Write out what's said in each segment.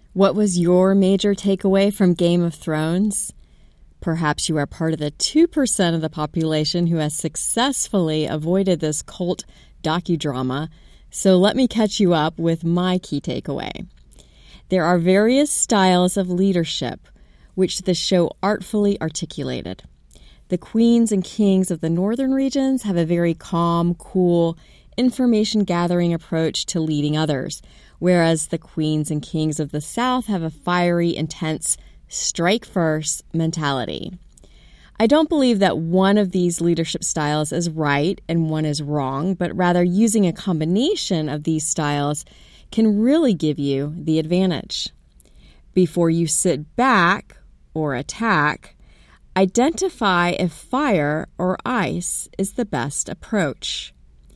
What was your major takeaway from Game of Thrones? Perhaps you are part of the 2% of the population who has successfully avoided this cult docudrama, so let me catch you up with my key takeaway. There are various styles of leadership which the show artfully articulated. The queens and kings of the northern regions have a very calm, cool, information-gathering approach to leading others, whereas the queens and kings of the south have a fiery, intense, strike-first mentality. I don't believe that one of these leadership styles is right and one is wrong, but rather using a combination of these styles can really give you the advantage. Before you sit back or attack, identify if fire or ice is the best approach.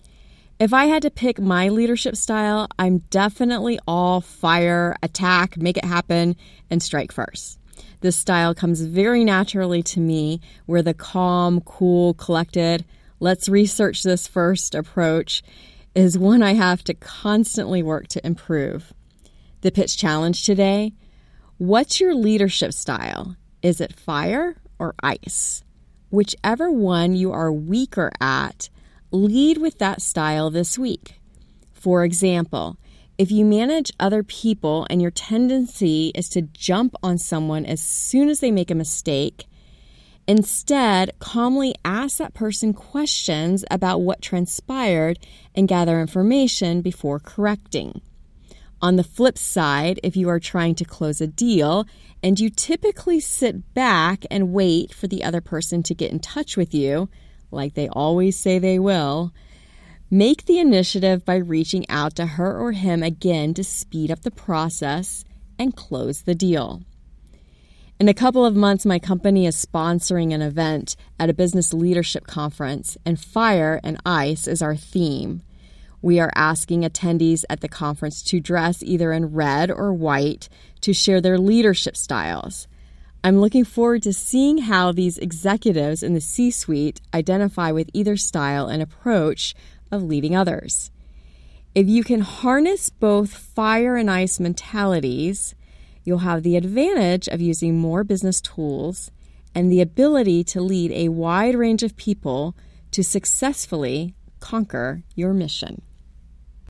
If I had to pick my leadership style, I'm definitely all fire, attack, make it happen, and strike first. This style comes very naturally to me, where the calm, cool, collected, let's research this first approach is one I have to constantly work to improve. The pitch challenge today: what's your leadership style? Is it fire or ice? Whichever one you are weaker at, lead with that style this week. For example, if you manage other people and your tendency is to jump on someone as soon as they make a mistake, instead calmly ask that person questions about what transpired and gather information before correcting. On the flip side, if you are trying to close a deal and you typically sit back and wait for the other person to get in touch with you, like they always say they will, make the initiative by reaching out to her or him again to speed up the process and close the deal. In a couple of months, my company is sponsoring an event at a business leadership conference, and fire and ice is our theme. We are asking attendees at the conference to dress either in red or white to share their leadership styles. I'm looking forward to seeing how these executives in the C-suite identify with either style and approach of leading others. If you can harness both fire and ice mentalities, you'll have the advantage of using more business tools and the ability to lead a wide range of people to successfully conquer your mission.